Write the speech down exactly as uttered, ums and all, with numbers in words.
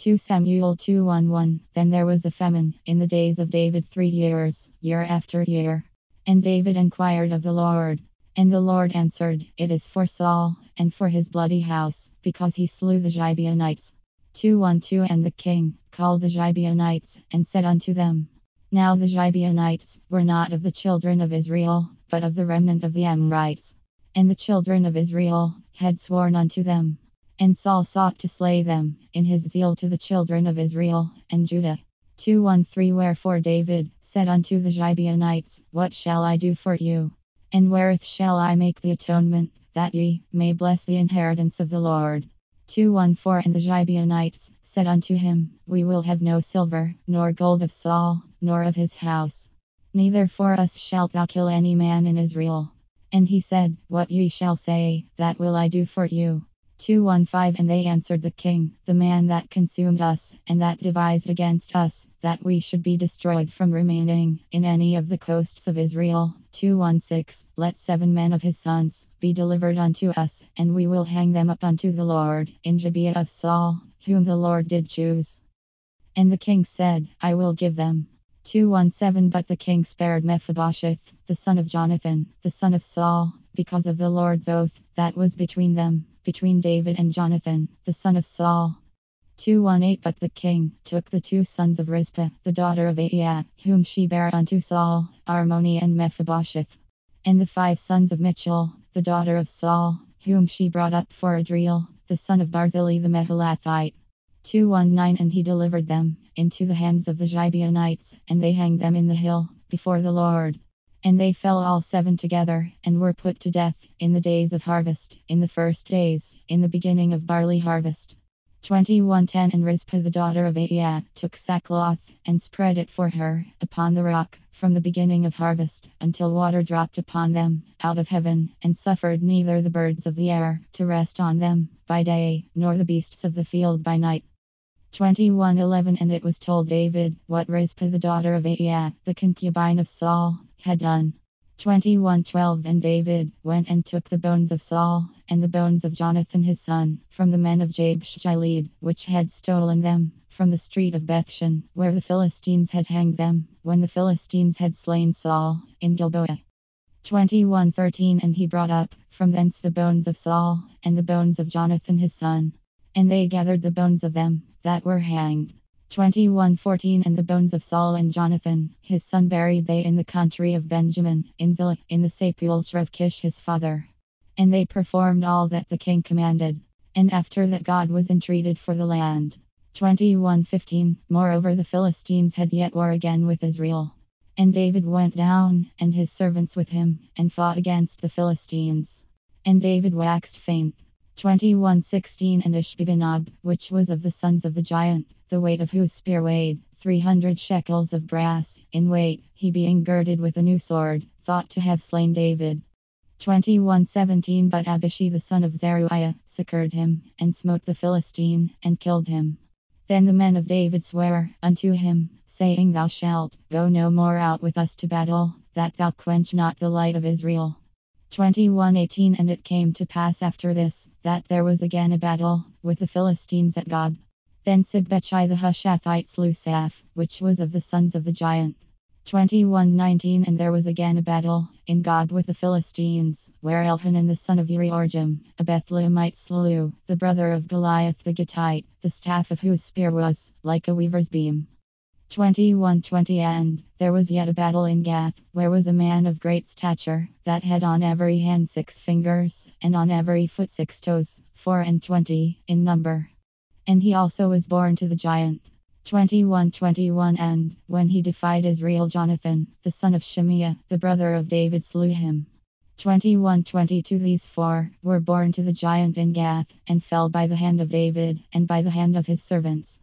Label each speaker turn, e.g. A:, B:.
A: two Samuel two one one. Then there was a famine in the days of David three years, year after year. And David inquired of the Lord. And the Lord answered, It is for Saul, and for his bloody house, because he slew the Gibeonites. two twelve. And the king called the Gibeonites, and said unto them, Now the Gibeonites were not of the children of Israel, but of the remnant of the Amorites. And the children of Israel had sworn unto them. And Saul sought to slay them, in his zeal to the children of Israel and Judah. two thirteen. Wherefore David said unto the Gibeonites, What shall I do for you? And wherewith shall I make the atonement, that ye may bless the inheritance of the Lord? two fourteen. And the Gibeonites said unto him, We will have no silver, nor gold of Saul, nor of his house. Neither for us shalt thou kill any man in Israel. And he said, What ye shall say, that will I do for you. two fifteen. And they answered the king, The man that consumed us, and that devised against us, that we should be destroyed from remaining in any of the coasts of Israel. two sixteen. Let seven men of his sons be delivered unto us, and we will hang them up unto the Lord, in Gibeah of Saul, whom the Lord did choose. And the king said, I will give them. two seventeen. But the king spared Mephibosheth, the son of Jonathan, the son of Saul, because of the Lord's oath that was between them, between David and Jonathan, the son of Saul. two eighteen. But the king took the two sons of Rizpah, the daughter of Aiah, whom she bare unto Saul, Armoni and Mephibosheth. And the five sons of Michal, the daughter of Saul, whom she brought up for Adriel, the son of Barzillai the Meholathite. two nineteen. And he delivered them into the hands of the Gibeonites, and they hanged them in the hill, before the Lord. And they fell all seven together, and were put to death, in the days of harvest, in the first days, in the beginning of barley harvest. twenty-one ten. And Rizpah the daughter of Aiah took sackcloth, and spread it for her, upon the rock, from the beginning of harvest, until water dropped upon them, out of heaven, and suffered neither the birds of the air to rest on them, by day, nor the beasts of the field by night. twenty-one eleven. And it was told David, what Rizpah the daughter of Aiah, the concubine of Saul, had done. twenty-one twelve. And David went and took the bones of Saul, and the bones of Jonathan his son, from the men of Jabesh Gilead, which had stolen them, from the street of Bethshan, where the Philistines had hanged them, when the Philistines had slain Saul, in Gilboa. twenty-one thirteen. And he brought up from thence the bones of Saul, and the bones of Jonathan his son. And they gathered the bones of them that were hanged. twenty-one fourteen. And the bones of Saul and Jonathan, his son, buried they in the country of Benjamin, in Zillah, in the sepulchre of Kish his father. And they performed all that the king commanded. And after that God was entreated for the land. twenty-one fifteen. Moreover the Philistines had yet war again with Israel. And David went down, and his servants with him, and fought against the Philistines. And David waxed faint. twenty-one sixteen. And Ishbi-benob, which was of the sons of the giant, the weight of whose spear weighed three hundred shekels of brass, in weight, he being girded with a new sword, thought to have slain David. twenty-one seventeen. But Abishai the son of Zeruiah succored him, and smote the Philistine, and killed him. Then the men of David sware unto him, saying, Thou shalt go no more out with us to battle, that thou quench not the light of Israel. twenty-one eighteen. And it came to pass after this, that there was again a battle with the Philistines at Gob. Then Sibechai the Hushathite slew Saph, which was of the sons of the giant. twenty-one nineteen. And there was again a battle in Gob with the Philistines, where Elhanan the son of Uriorjim, a Bethlehemite, slew the brother of Goliath the Gittite, the staff of whose spear was like a weaver's beam. twenty-one twenty. And there was yet a battle in Gath, where was a man of great stature, that had on every hand six fingers, and on every foot six toes, four and twenty in number. And he also was born to the giant. twenty-one twenty-one. And when he defied Israel, Jonathan, the son of Shimeah, the brother of David, slew him. twenty-one twenty-two. These four were born to the giant in Gath, and fell by the hand of David, and by the hand of his servants.